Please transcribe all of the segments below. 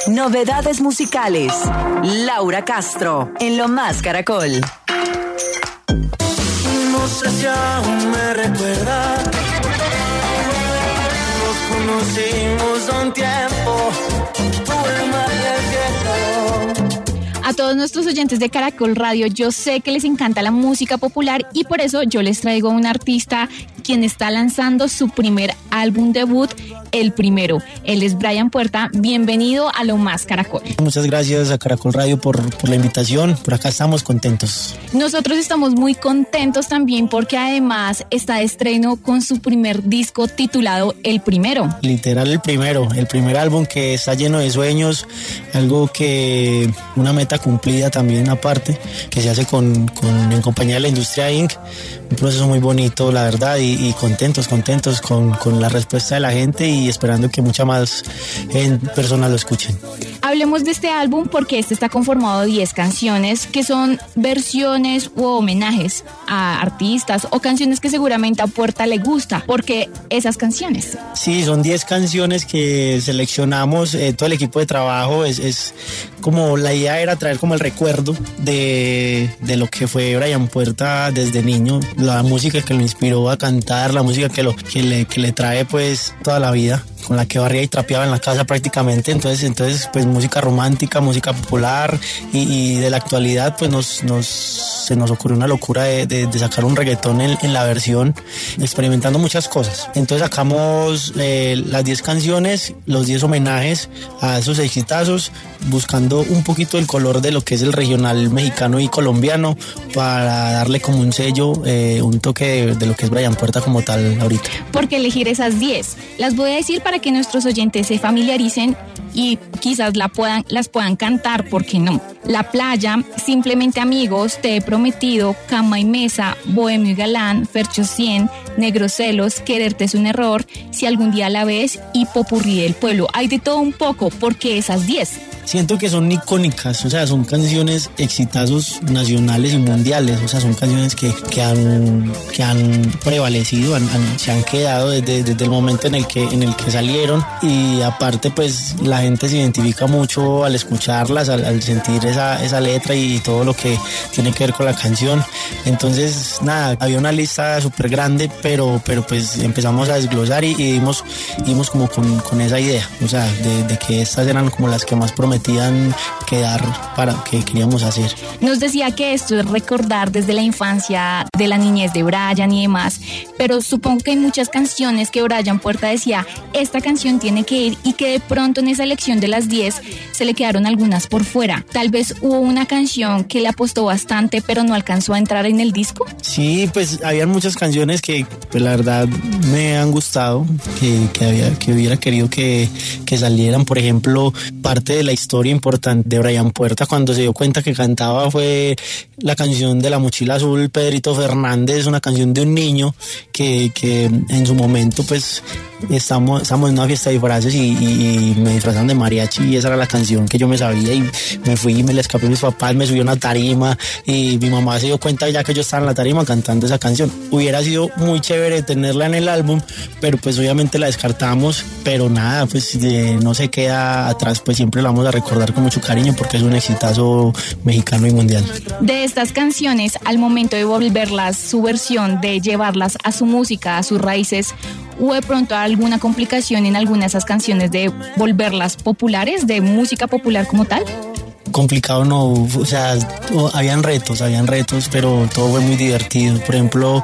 Novedades musicales. Laura Castro, en Lo Más Caracol. No sé si aún me recuerda. Nos conocimos a un tiempo. Tuve más del cielo. A todos nuestros oyentes de Caracol Radio, yo sé que les encanta la música popular y por eso yo les traigo a un artista quien está lanzando su primer álbum debut, el primero. Él es Brian Puerta. Bienvenido a Lo Más Caracol. Muchas gracias a Caracol Radio por la invitación. Por acá estamos contentos. Nosotros estamos muy contentos también porque además está de estreno con su primer disco titulado El Primero. Literal el primer álbum que está lleno de sueños, algo que una meta cumplida también aparte, que se hace en compañía de la Industria Inc. Un proceso muy bonito, la verdad, y contentos con la respuesta de la gente y esperando que muchas más personas lo escuchen. Hablemos de este álbum porque este está conformado de 10 canciones que son versiones u homenajes a artistas o canciones que seguramente a Puerta le gusta. ¿Por qué esas canciones? Sí, son 10 canciones que seleccionamos, todo el equipo de trabajo, es como la idea era traer como el recuerdo de lo que fue Brian Puerta desde niño, la música que lo inspiró a cantar, la música que le trae pues toda la vida, con la que barría y trapeaba en la casa prácticamente. Entonces pues música romántica, música popular y de la actualidad pues se nos ocurrió una locura de sacar un reggaetón en la versión, experimentando muchas cosas. Entonces sacamos las 10 canciones, los 10 homenajes a esos exitazos, buscando un poquito el color de lo que es el regional mexicano y colombiano para darle como un sello, un toque de lo que es Brian Puerta como tal ahorita. ¿Por qué elegir esas 10? Las voy a decir para que nuestros oyentes se familiaricen y quizás las puedan cantar, ¿por qué no? La Playa, Simplemente Amigos, Te he Prometido, Cama y Mesa, Bohemio y Galán, Fercho 100, Negros Celos, Quererte es un Error, Si algún día la ves y Popurrí del Pueblo. Hay de todo un poco, ¿por qué esas 10? Siento que son icónicas, o sea, son canciones exitazos nacionales y mundiales, o sea, son canciones que han prevalecido, se han quedado desde el momento en el que salieron, y aparte pues la gente se identifica mucho al escucharlas, al sentir esa letra y todo lo que tiene que ver con la canción. Entonces nada, había una lista súper grande, pero pues empezamos a desglosar y dimos como con esa idea, o sea, de que estas eran como las que más prometían quedar para que queríamos hacer. Nos decía que esto es recordar desde la infancia, de la niñez de Brian y demás, pero supongo que hay muchas canciones que Brian Puerta decía, esta canción tiene que ir, y que de pronto en esa elección de las 10 se le quedaron algunas por fuera. Tal vez hubo una canción que le apostó bastante pero no alcanzó a entrar en el disco. Sí, pues habían muchas canciones que pues la verdad me han gustado, que hubiera querido que salieran. Por ejemplo, parte de la historia importante de Brian Puerta cuando se dio cuenta que cantaba fue la canción de La Mochila Azul, Pedrito Fernández, una canción de un niño que en su momento pues estamos en una fiesta de disfraces y me disfrazan de mariachi, y esa era la canción que yo me sabía, y me fui y me le escapé a mis papás, me subí a una tarima y mi mamá se dio cuenta ya que yo estaba en la tarima cantando esa canción. Hubiera sido muy chévere tenerla en el álbum, pero pues obviamente la descartamos, pero nada, pues no se queda atrás, pues siempre la vamos a recordar con mucho cariño porque es un exitazo mexicano y mundial. De estas canciones, al momento de volverlas su versión, de llevarlas a su música, a sus raíces, ¿hubo de pronto alguna complicación en alguna de esas canciones de volverlas populares, de música popular como tal? Complicado no, o sea, habían retos, pero todo fue muy divertido. Por ejemplo,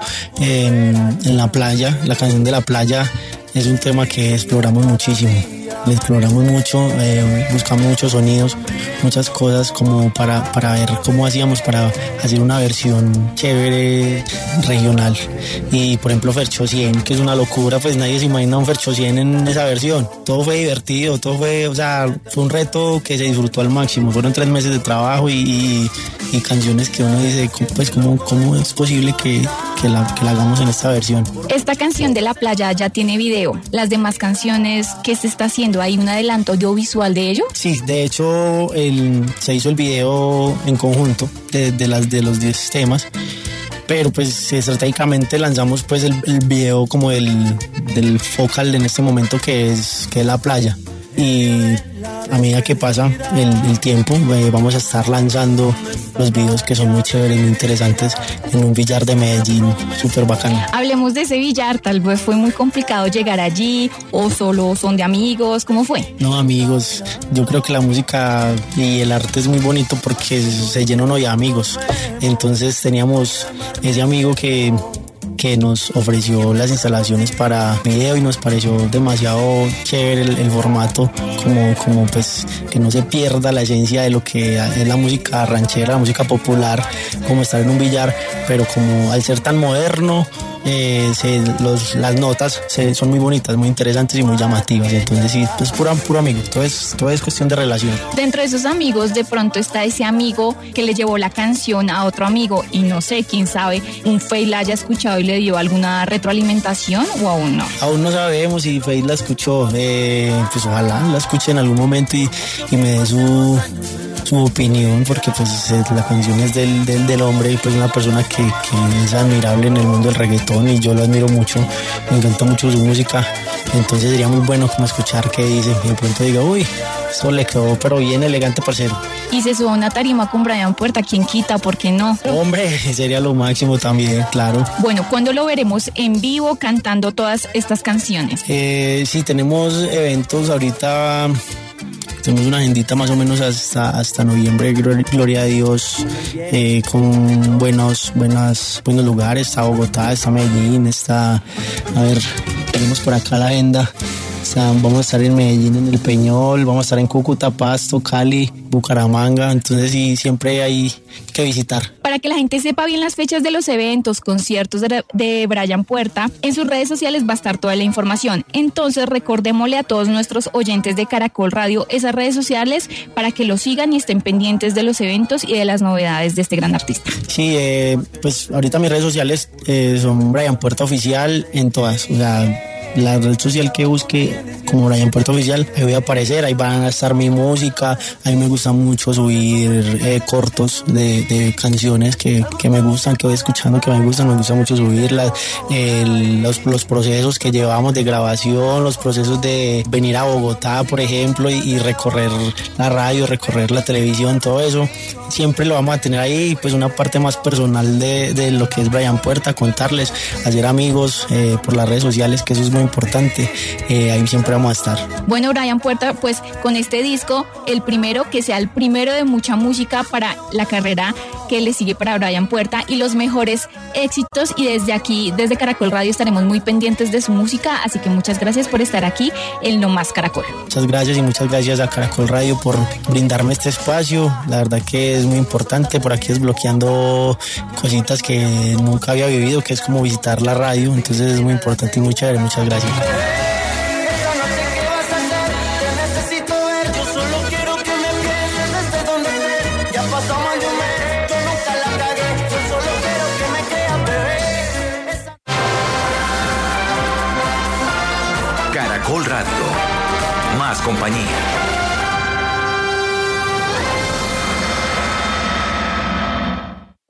en La Playa, la canción de La Playa es un tema que exploramos muchísimo. Le exploramos mucho, buscamos muchos sonidos, muchas cosas como para ver cómo hacíamos para hacer una versión chévere regional. Y por ejemplo Fercho 100, que es una locura, pues nadie se imagina un Fercho 100 en esa versión. Todo fue divertido, fue un reto que se disfrutó al máximo. Fueron 3 meses de trabajo y canciones que uno dice, pues cómo es posible que la hagamos en esta versión. Esta canción de La Playa ya tiene video. Las demás canciones, ¿qué se está haciendo? ¿Hay un adelanto audiovisual de ello? Sí, de hecho se hizo el video en conjunto de los 10 temas, pero pues estratégicamente lanzamos pues el video como del focal en este momento que es La Playa. Y a medida que pasa el tiempo, vamos a estar lanzando los videos que son muy chéveres, muy interesantes, en un billar de Medellín, súper bacano. Hablemos de ese billar, tal vez fue muy complicado llegar allí, o solo son de amigos, ¿cómo fue? No, amigos, yo creo que la música y el arte es muy bonito porque se llena uno de amigos. Entonces teníamos ese amigo que nos ofreció las instalaciones para video y nos pareció demasiado chévere el formato, como pues que no se pierda la esencia de lo que es la música ranchera, la música popular, como estar en un billar, pero como al ser tan moderno, las notas son muy bonitas, muy interesantes y muy llamativas. Entonces sí, es puro amigo, todo es cuestión de relación. Dentro de esos amigos de pronto está ese amigo que le llevó la canción a otro amigo y no sé, quién sabe, un Fey la haya escuchado y le dio alguna retroalimentación o aún no. Aún no sabemos si Fey la escuchó, pues ojalá la escuche en algún momento y me dé su opinión, porque pues la canción es del hombre y pues una persona que es admirable en el mundo del reggaetón y yo lo admiro mucho, me encanta mucho su música, entonces sería muy bueno como escuchar qué dice y de pronto diga, uy, eso le quedó pero bien elegante, parcero. Y se suba a una tarima con Brian Puerta, ¿quién quita? ¿Por qué no? Hombre, sería lo máximo también, claro. Bueno, ¿cuándo lo veremos en vivo cantando todas estas canciones? Sí, tenemos eventos ahorita. Tenemos una agendita más o menos hasta noviembre, gloria a Dios, con buenos lugares. Está Bogotá, está Medellín, tenemos por acá la agenda. Vamos a estar en Medellín, en El Peñol, vamos a estar en Cúcuta, Pasto, Cali, Bucaramanga, entonces sí, siempre hay que visitar. Para que la gente sepa bien las fechas de los eventos, conciertos de Brian Puerta, en sus redes sociales va a estar toda la información. Entonces recordémosle a todos nuestros oyentes de Caracol Radio esas redes sociales para que lo sigan y estén pendientes de los eventos y de las novedades de este gran artista. Sí, pues ahorita mis redes sociales son Brian Puerta Oficial en todas, o sea, la red social que busque como Brian Puerta Oficial, ahí voy a aparecer, ahí van a estar mi música. A mí me gusta mucho subir cortos de canciones que me gustan, que voy escuchando, que me gusta mucho subirlas, los procesos que llevamos de grabación, los procesos de venir a Bogotá, por ejemplo, y recorrer la radio, recorrer la televisión, todo eso, siempre lo vamos a tener ahí, pues una parte más personal de lo que es Brian Puerta, contarles, hacer amigos por las redes sociales, que eso es muy importante, ahí siempre vamos a estar. Bueno, Brian Puerta, pues con este disco, el primero, que sea el primero de mucha música para la carrera que le sigue para Brian Puerta y los mejores éxitos, y desde aquí, desde Caracol Radio, estaremos muy pendientes de su música, así que muchas gracias por estar aquí en Lo Más Caracol. Muchas gracias y muchas gracias a Caracol Radio por brindarme este espacio, la verdad que es muy importante, por aquí desbloqueando cositas que nunca había vivido, que es como visitar la radio, entonces es muy importante y muy chévere, muchas gracias. Caracol Radio, más compañía.